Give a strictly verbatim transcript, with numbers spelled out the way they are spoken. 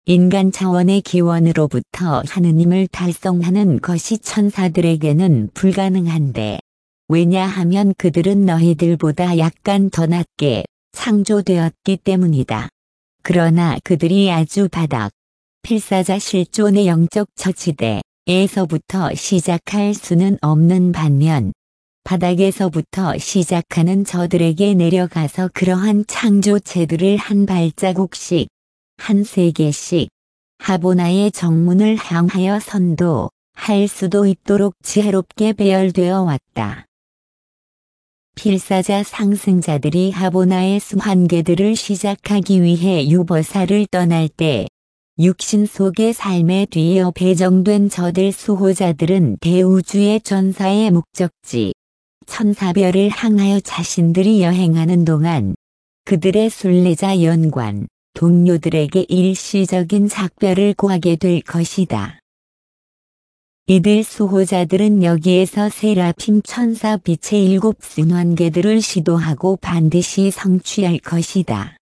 인간 차원의 기원으로부터 하느님을 달성하는 것이 천사들에게는 불가능한데, 왜냐하면 그들은 너희들보다 약간 더 낮게 창조되었기 때문이다. 그러나 그들이 아주 바닥, 필사자 실존의 영적 처치대에서부터 시작할 수는 없는 반면, 바닥에서부터 시작하는 저들에게 내려가서 그러한 창조체들을 한 발자국씩, 한 세계씩 하보나의 정문을 향하여 선도할 수도 있도록 지혜롭게 배열되어 왔다. 필사자 상승자들이 하보나의 수환계들을 시작하기 위해 유버사를 떠날 때 육신 속의 삶에 뒤이어 배정된 저들 수호자들은 대우주의 전사의 목적지 천사별을 향하여 자신들이 여행하는 동안 그들의 순례자 연관 동료들에게 일시적인 작별을 구하게 될 것이다. 이들 수호자들은 여기에서 세라핌 천사 빛의 일곱 순환계들을 시도하고 반드시 성취할 것이다.